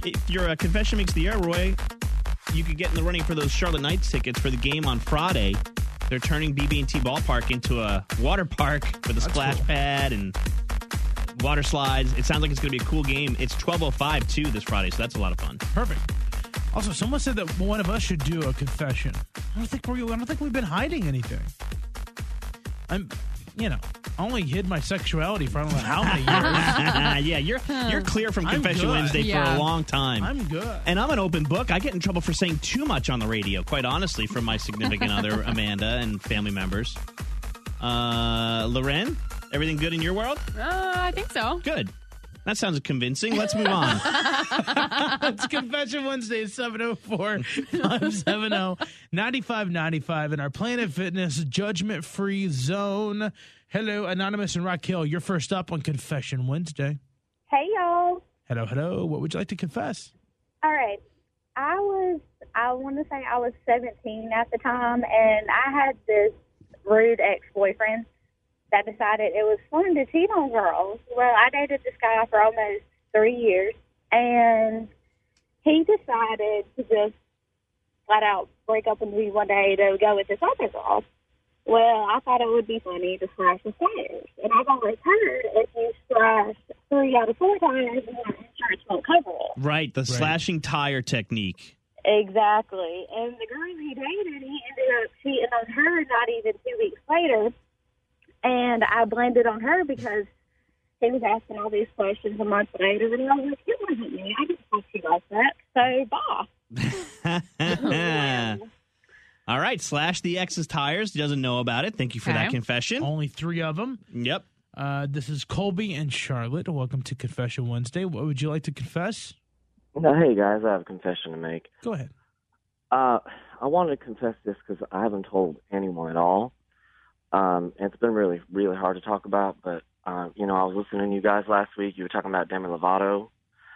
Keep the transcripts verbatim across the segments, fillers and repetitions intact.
if you're a Confession Makes the Air, Roy, you could get in the running for those Charlotte Knights tickets for the game on Friday. They're turning B B and T Ballpark into a water park with a That's splash cool. pad and water slides. It sounds like it's going to be a cool game. It's twelve oh five, too, this Friday, so that's a lot of fun. Perfect. Also, someone said that one of us should do a confession. I don't think we I don't think we've been hiding anything. I'm, you know, I only hid my sexuality for I don't know how many years. yeah, you're you're clear from I'm Confession good. Wednesday Yeah. for a long time. I'm good. And I'm an open book. I get in trouble for saying too much on the radio, quite honestly, from my significant other, Amanda, and family members. Uh, Loren, everything good in your world? Uh, I think so. Good. That sounds convincing. Let's move on. It's Confession Wednesday, seven oh four, five seven oh, nine five nine five in our Planet Fitness judgment-free zone. Hello, Anonymous and Raquel. You're first up on Confession Wednesday. Hey, y'all. Hello, hello. What would you like to confess? All right. I was, I want to say I was seventeen at the time, and I had this rude ex-boyfriend that decided it was fun to cheat on girls. Well, I dated this guy for almost three years, and he decided to just flat out break up with me one day to go with this other girl. Well, I thought it would be funny to slash the tires. And I've always heard if you slash three out of four tires, your insurance won't cover it. Right, the slashing tire technique. Exactly. And the girl he dated, he ended up cheating on her not even two weeks later. And I blamed it on her because he was asking all these questions a month later. And I was like, it wasn't me. I didn't talk to you like that. So, bye. All right, slash the ex's tires. Doesn't know about it. Thank you for Okay. that confession. Only three of them. Yep. Uh, this is Colby and Charlotte. Welcome to Confession Wednesday. What would you like to confess? No, hey guys, I have a confession to make. Go ahead. Uh, I wanted to confess this because I haven't told anyone at all. Um, and it's been really, really hard to talk about. But um, you know, I was listening to you guys last week. You were talking about Demi Lovato,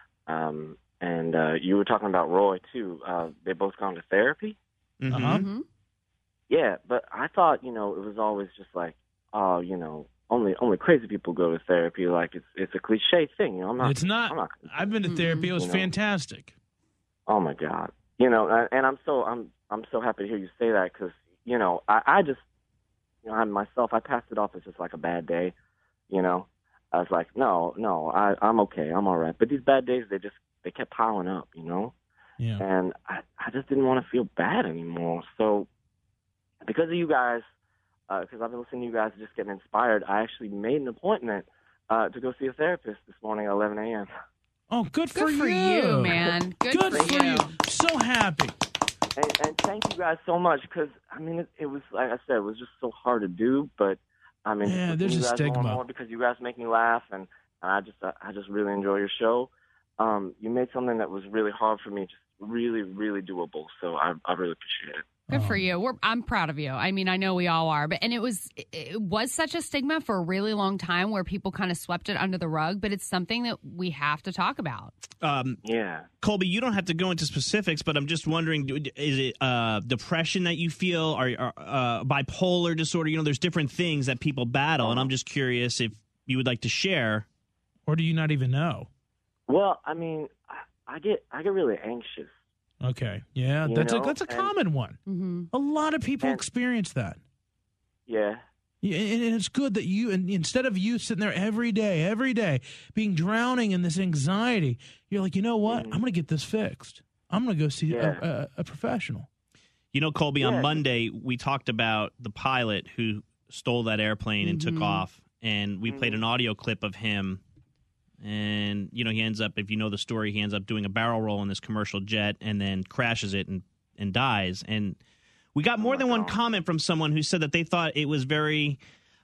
um, and uh, you were talking about Roy too. Uh, they both gone to therapy. Mhm. Uh-huh. Mm-hmm. Yeah, but I thought, you know, it was always just like, oh, you know, only only crazy people go to therapy. Like it's it's a cliche thing. You know, I'm not. It's not. I'm not I've been to therapy. It was You know. fantastic. Oh my God! You know, and- and I'm so I'm I'm so happy to hear you say that because you know I, I just you know I myself I passed it off as just like a bad day. You know, I was like, no, no, I I'm okay, I'm all right. But these bad days, they just they kept piling up. You know, Yeah. and I I just didn't want to feel bad anymore. So because of you guys, because I've been listening to you guys, just getting inspired, I actually made an appointment uh, to go see a therapist this morning at eleven a.m. Oh, good for Good you. for you, man. Good, Good for, for you. you. So happy. And, and thank you guys so much because, I mean, it, it was, like I said, it was just so hard to do. But, I mean, Yeah, just there's listening a to you guys more and stigma. more because you guys make me laugh, and, and I just uh, I just really enjoy your show. Um, you made something that was really hard for me just really, really doable. So I, I really appreciate it. Good for Um, you. We're, I'm proud of you. I mean, I know we all are, but and it was it, it was such a stigma for a really long time where people kind of swept it under the rug. But it's something that we have to talk about. Um, Yeah. Colby, you don't have to go into specifics, but I'm just wondering, do- is it uh, depression that you feel, or, or uh, bipolar disorder? You know, there's different things that people battle, and I'm just curious if you would like to share. Or do you not even know? Well, I mean, I, I get I get really anxious. Okay. Yeah, You that's a know, that's a and- common one. Mm-hmm. A lot of people And- experience that. Yeah. Yeah, and and it's good that you, and instead of you sitting there every day, every day, being drowning in this anxiety, you're like, you know what? Mhm. I'm going to get this fixed. I'm going to go see Yeah. a, a, a professional. You know, Colby, Yeah. on Monday, we talked about the pilot who stole that airplane and took Mhm. off, and we played Mhm. an audio clip of him. And, you know, he ends up, if you know the story, he ends up doing a barrel roll in this commercial jet and then crashes it and, and dies. And we got more Oh my than one God. comment from someone who said that they thought it was very,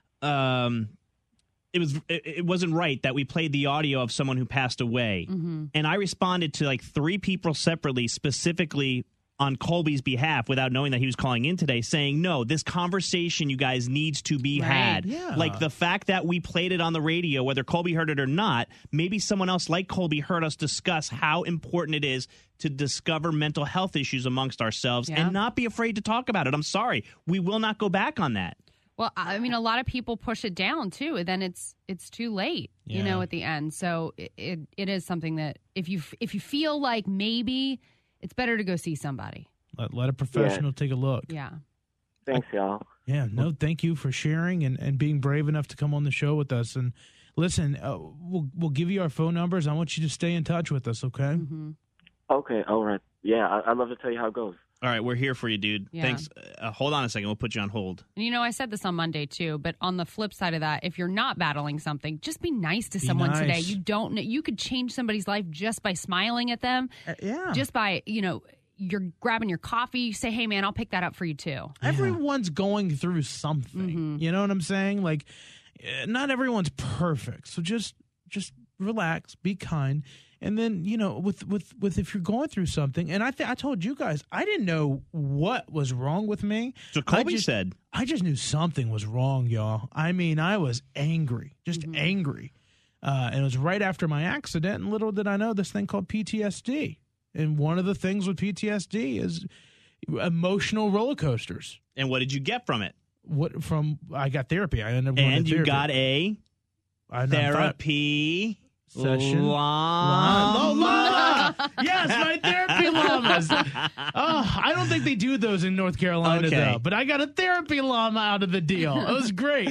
um, it was, it, it wasn't right that we played the audio of someone who passed away. Mm-hmm. And I responded to like three people separately, specifically on Colby's behalf, without knowing that he was calling in today, saying, no, this conversation, you guys, needs to be Right. had. Yeah. Like the fact that we played it on the radio, whether Colby heard it or not, maybe someone else like Colby heard us discuss how important it is to discover mental health issues amongst ourselves Yeah. and not be afraid to talk about it. I'm sorry. We will not go back on that. Well, I mean, a lot of people push it down too, and then it's it's too late, you know, Yeah. at the end. So it, it it is something that if you if you feel like maybe it's better to go see somebody. Let, let a professional take a look. Yeah. Thanks, y'all. Yeah, no, thank you for sharing and, and being brave enough to come on the show with us. And listen, uh, we'll we'll give you our phone numbers. I want you to stay in touch with us, okay? Mm-hmm. Okay, all right. Yeah, I, I'd love to tell you how it goes. All right, we're here for you, dude. Yeah. Thanks. Uh, hold on a second. We'll put you on hold. And you know, I said this on Monday too, but on the flip side of that, if you're not battling something, just be nice to Be someone nice. today. You don't know, you could change somebody's life just by smiling at them, Uh, yeah. just by, you know, you're grabbing your coffee, you say, "Hey man, I'll pick that up for you too." Everyone's going through something. Mm-hmm. You know what I'm saying? Like, eh, not everyone's perfect. So just just relax, be kind. And then, you know, with, with, with if you're going through something, and I th- I told you guys, I didn't know what was wrong with me. So Colby I just, said. I just knew something was wrong, y'all. I mean, I was angry, just Mm-hmm. angry. Uh, and it was right after my accident, and little did I know this thing called P T S D. And one of the things with P T S D is emotional roller coasters. And what did you get from it? What from? I got therapy. I ended up going And to you therapy. got a I know, therapy Session. llama. Oh, llama! Yes, my therapy llamas. Oh, I don't think they do those in North Carolina, Okay. though. But I got a therapy llama out of the deal. It was great.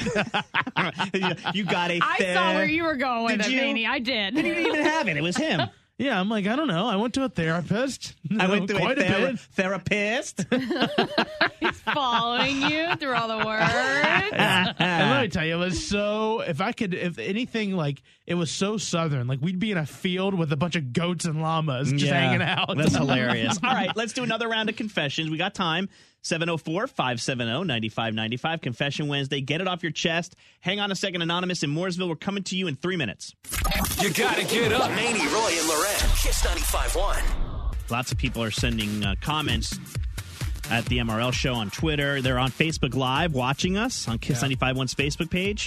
You got a I ther- saw where you were going with Did it, you? Manny. I did. He didn't even have it. It was him. Yeah, I'm like, I don't know. I went to a therapist. I went to quite a, thera- bit. therapist. He's following you through all the words. And let me tell you, it was so. If I could, if anything, like it was so southern. Like we'd be in a field with a bunch of goats and llamas just Yeah, hanging out. That's hilarious. All right, let's do another round of confessions. We got time. seven oh four, five seven oh, nine five nine five. Confession Wednesday. Get it off your chest. Hang on a second, Anonymous in Mooresville. We're coming to you in three minutes. You gotta get up. Manny, Roy, and Loren. Kiss ninety-five point one. Lots of people are sending uh, comments at the M R L show on Twitter. They're on Facebook Live watching us on Kiss ninety-five point one's Facebook page.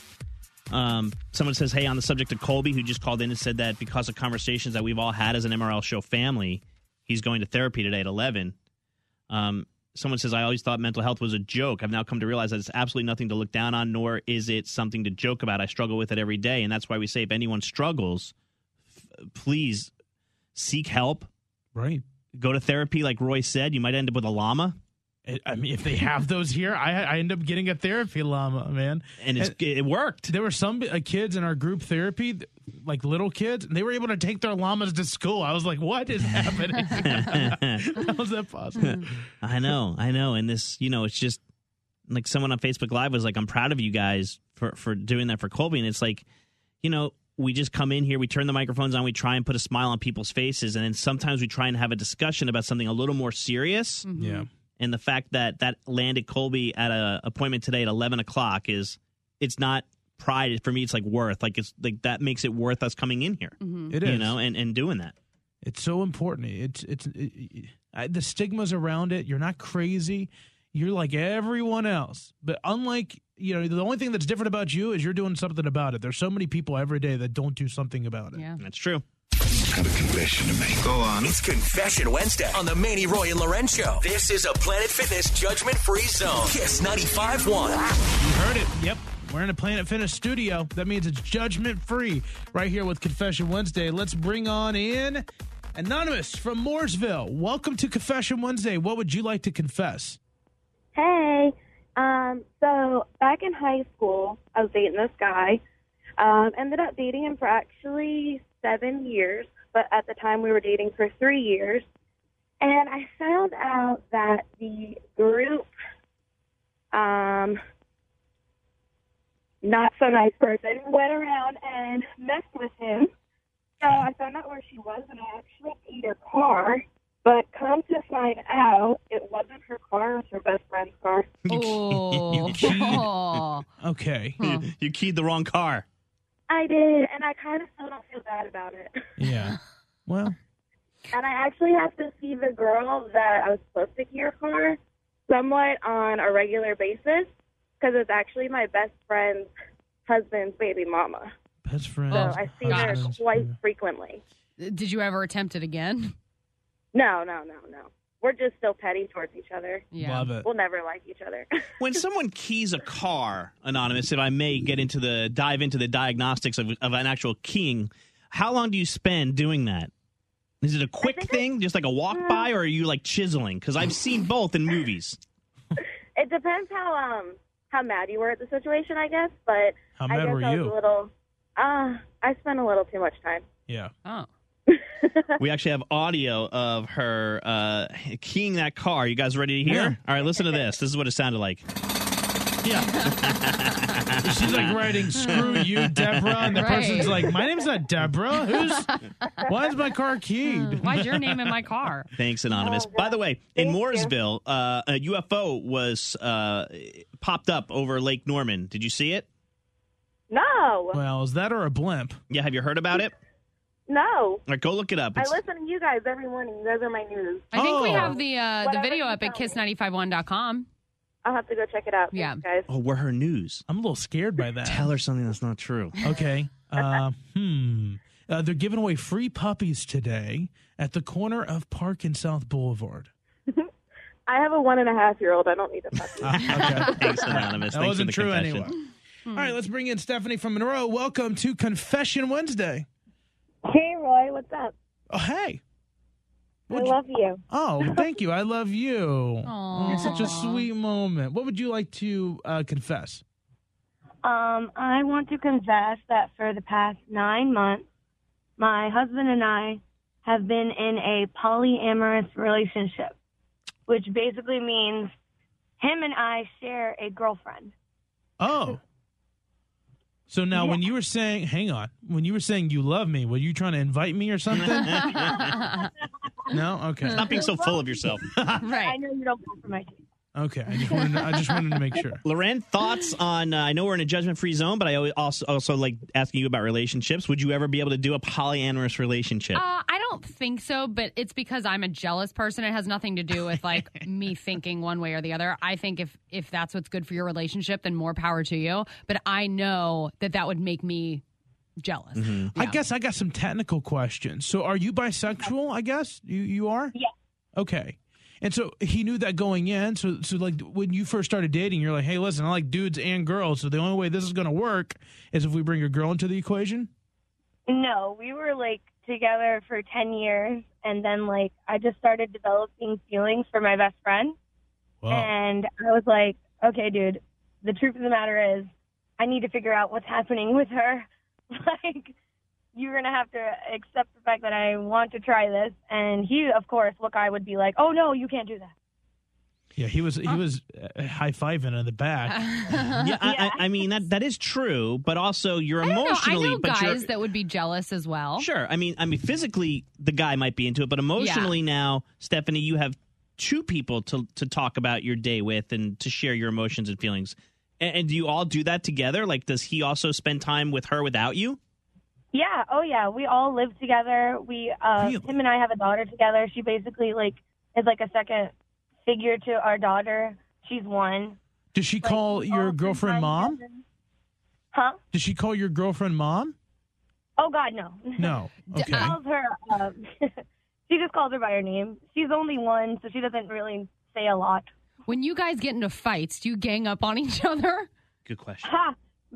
Um, someone says, hey, on the subject of Colby, who just called in and said that because of conversations that we've all had as an M R L show family, he's going to therapy today at eleven. Um, someone says, I always thought mental health was a joke. I've now come to realize that it's absolutely nothing to look down on, nor is it something to joke about. I struggle with it every day, and that's why we say if anyone struggles, f- please seek help. Right. Go to therapy, like Roy said. You might end up with a llama, It- I mean, if they have those here, I I end up getting a therapy llama, man. and it's, it worked. There were some uh, kids in our group therapy, like little kids, and they were able to take their llamas to school. I was like, what is happening? How is that possible? I know, I know. And this, you know, it's just like someone on Facebook Live was like, I'm proud of you guys for, for doing that for Colby. And it's like, you know, we just come in here, we turn the microphones on, we try and put a smile on people's faces. And then sometimes we try and have a discussion about something a little more serious. Yeah. And the fact that that landed Colby at a appointment today at eleven o'clock is, it's not pride. For me, it's like worth. Like, it's like that makes it worth us coming in here, It is. you know, and, and doing that. It's so important. It's it's it, it, I, the stigmas around it. You're not crazy. You're like everyone else. But unlike, you know, the only thing that's different about you is you're doing something about it. There's so many people every day that don't do something about it. Yeah. That's true. Have a confession to make. Go on. It's Confession Wednesday on the Manny, Roy, and Loren Show. This is a Planet Fitness judgment-free zone. Kiss ninety-five point one. You heard it. Yep. We're in a Planet Fitness studio. That means it's judgment free right here with Confession Wednesday. Let's bring on in Anonymous from Mooresville. Welcome to Confession Wednesday. What would you like to confess? Hey, um, so back in high school, I was dating this guy. Um, ended up dating him for actually seven years, but at the time we were dating for three years. And I found out that the group, um, not so nice person, went around and messed with him. So I found out where she was, and I actually keyed her car. But come to find out, it wasn't her car; it was her best friend's car. Oh. keyed- Okay. You, you keyed the wrong car. I did, and I kind of still don't feel bad about it. Yeah. Well, And I actually have to see the girl that I was supposed to key her car somewhat on a regular basis because it's actually my best friend's husband's baby mama. best friend. So I see her husband's- quite frequently. Did you ever attempt it again? No, no, no, no. we're just still petty towards each other. Yeah. Love it. We'll never like each other. When someone keys a car, Anonymous, if I may get into the dive into the diagnostics of, of an actual keying, how long do you spend doing that? Is it a quick thing, just like a walk by, or are you like chiseling? Because I've seen both in movies. It depends how um how mad you were at the situation, I guess. But How I mad guess were I was you? a little. Uh, I spent a little too much time. Yeah. Oh. We actually have audio of her uh, keying that car. You guys ready to hear? Yeah. All right, listen to this. This is what it sounded like. Yeah. She's like writing, screw you, Deborah. And the Right. person's like, my name's not Deborah. Who's, why is my car keyed? Why's your name in my car? Thanks, Anonymous. Oh, By the way, in Thank you. Mooresville, uh, a U F O was uh, popped up over Lake Norman. Did you see it? No, Well, is that or a blimp? Yeah, have you heard about it? no. All right, go look it up. I It's- listen to you guys every morning. You guys are my news. I think we Oh. have the uh, the Whatever video you up at tell me. kiss nine five one dot com. I'll have to go check it out. Yeah. Thanks, guys. oh, we're her news. I'm a little scared by that. Tell her something that's not true. Okay. Uh, hmm. Uh, they're giving away free puppies today at the corner of Park and South Boulevard. I have a one and a half year old. I don't need a puppy. Okay. Thanks, Anonymous. That Thanks wasn't for the true confession. anyway. All right, let's bring in Stephanie from Monroe. Welcome to Confession Wednesday. Hey, Roy, what's up? Oh, hey. I What'd you- love you. Oh, thank you. I love you. Aw. Oh, such a sweet moment. What would you like to uh, confess? Um, I want to confess that for the past nine months, my husband and I have been in a polyamorous relationship, which basically means him and I share a girlfriend. Oh. So now when you were saying, hang on, when you were saying you love me, were you trying to invite me or something? No? Okay. Stop being so full of yourself. I Right. know you don't go for my team. Okay. I just wanted to, I just wanted to make sure. Loren, thoughts on, uh, I know we're in a judgment-free zone, but I always also, also like asking you about relationships. Would you ever be able to do a polyamorous relationship? Uh, I don't think so, but it's because I'm a jealous person. It has nothing to do with like me thinking one way or the other. I think if if that's what's good for your relationship, then more power to you. But I know that that would make me jealous. I guess I got some technical questions. So are you bisexual, I guess? You you are? Yeah. Okay. And so he knew that going in. So, so like when you first started dating, you're like, hey, listen, I like dudes and girls. So the only way this is going to work is if we bring a girl into the equation? No, we were like together for ten years, and then like I just started developing feelings for my best friend. Wow. And I was like, okay, dude, the truth of the matter is I need to figure out what's happening with her. Like, you're going to have to accept the fact that I want to try this. And he, of course, look, I would be like, oh, no, you can't do that. Yeah, he was he was uh, high-fiving in the back. yeah, I, I, I mean, that that is true, but also you're I don't know. emotionally. I know but you're, guys that would be jealous as well. Sure. I mean, I mean, physically, the guy might be into it, but emotionally now, Stephanie, you have two people to to talk about your day with and to share your emotions and feelings. And, and do you all do that together? Like, does he also spend time with her without you? Yeah, oh, yeah. We all live together. We, uh, Really? him and I have a daughter together. She basically, like, is like a second figure to our daughter. She's one. Does she Like, call we your all girlfriend spend time mom? together. Huh? Does she call your girlfriend mom? Oh, God, no. No. D- Okay. She calls her, um, she just calls her by her name. She's only one, so she doesn't really say a lot. When you guys get into fights, do you gang up on each other? Good question. Ha!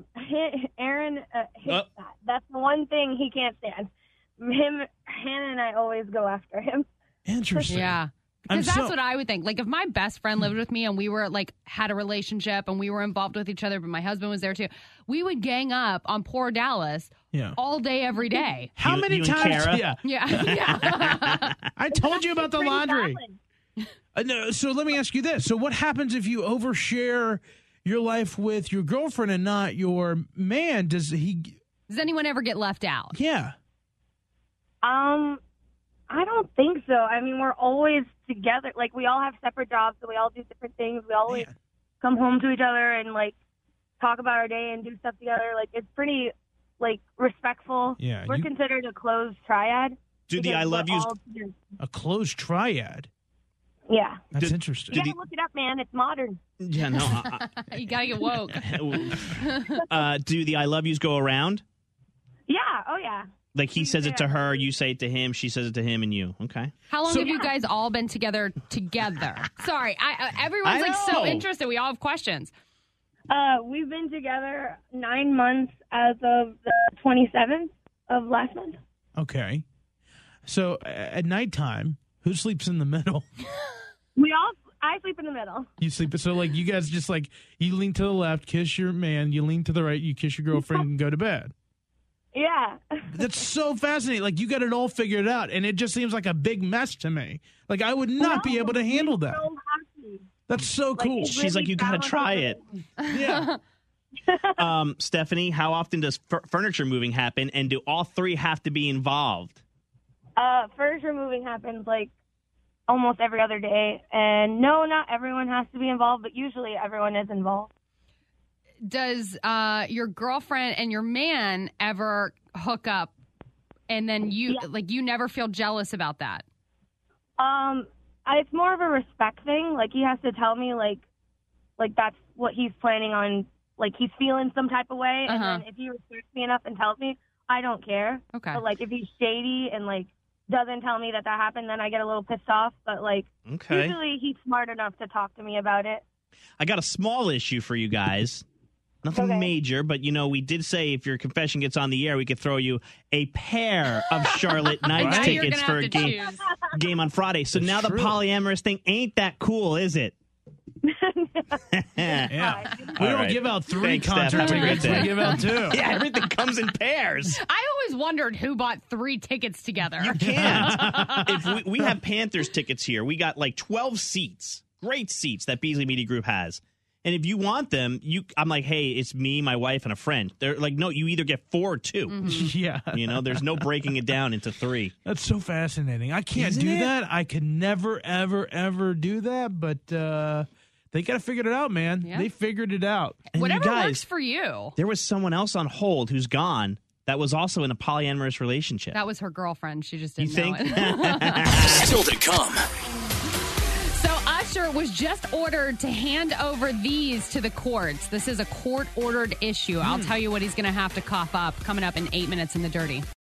Aaron uh, hates Oh. that. That's the one thing he can't stand. Him, Hannah and I always go after him. Interesting. Yeah. I'm Because that's so- what I would think. Like, if my best friend lived with me and we were, like, had a relationship and we were involved with each other, but my husband was there too, we would gang up on poor Dallas Yeah. all day, every day. How You- many you and times? Kara? Yeah. Yeah. yeah. I told you about the Pretty laundry. valid. Uh, no, so let me ask you this. So what happens if you overshare your life with your girlfriend and not your man? Does he Does anyone ever get left out? Yeah. Um, I don't think so. I mean, we're always together. Like, we all have separate jobs, so we all do different things. We always Man. come home to each other and, like, talk about our day and do stuff together. Like, it's pretty, like, respectful. Yeah, We're you- considered a closed triad. Do the because I love we're yous? all together. A closed triad. Yeah. That's Did- interesting. You Did gotta look it up, man. It's modern. Yeah, no. I, You got to get woke. I- uh, do the I love yous go around? Yeah. Oh, yeah. Like he says it to her, you say it to him, she says it to him, and you. Okay. How long So- have you guys all been together together? Sorry, I, uh, everyone's I like so know. interested. We all have questions. Uh, we've been together nine months as of the twenty-seventh of last month. Okay. So uh, at nighttime, who sleeps in the middle? We all, I sleep in the middle. You sleep. So like you guys just like you lean to the left, kiss your man. You lean to the right, you kiss your girlfriend, and go to bed. Yeah. That's so fascinating. Like you got it all figured out, and it just seems like a big mess to me. Like I would not be able to handle that. So happy. That's so cool. it's She's like, you got to try it. Yeah. Um, Stephanie, how often does f- furniture moving happen, and do all three have to be involved? Uh, furniture moving happens like almost every other day. And no, not everyone has to be involved, but usually everyone is involved. Does uh, your girlfriend and your man ever hook up, and then you Yeah. like you never feel jealous about that? Um, I- it's more of a respect thing. Like he has to tell me like, like that's what he's planning on. Like he's feeling some type of way, Uh-huh. and then if he respects me enough and tells me, I don't care. Okay. But like if he's shady and like doesn't tell me that that happened, then I get a little pissed off. But like Okay. usually he's smart enough to talk to me about it. I got a small issue for you guys. Nothing Okay. major, but you know, we did say if your confession gets on the air, we could throw you a pair of Charlotte Knights Now you're tickets gonna for have a to game choose. game on Friday. So That's now true. the polyamorous thing ain't that cool, is it? Yeah. We All don't right. give out three Thanks, Steph. concert Have a great tickets. We day. give out two. Yeah, everything comes in pairs. I always wondered who bought three tickets together. You can't. If we, we have Panthers tickets here, we got like twelve seats, great seats that Beasley Media Group has. And if you want them, you, I'm like, hey, it's me, my wife, and a friend. They're like, no, you either get four or two. Yeah. You know, there's no breaking it down into three. That's so fascinating. I can't Isn't do it? that. I could never, ever, ever do that. But uh, they got to figure it out, man. Yeah. They figured it out. And you Whatever guys, works for you. there was someone else on hold who's gone that was also in a polyamorous relationship. That was her girlfriend. She just You didn't think? know it. Still to come. So Usher was just ordered to hand over these to the courts. This is a court-ordered issue. I'll tell you what he's going to have to cough up coming up in eight minutes in the Dirty.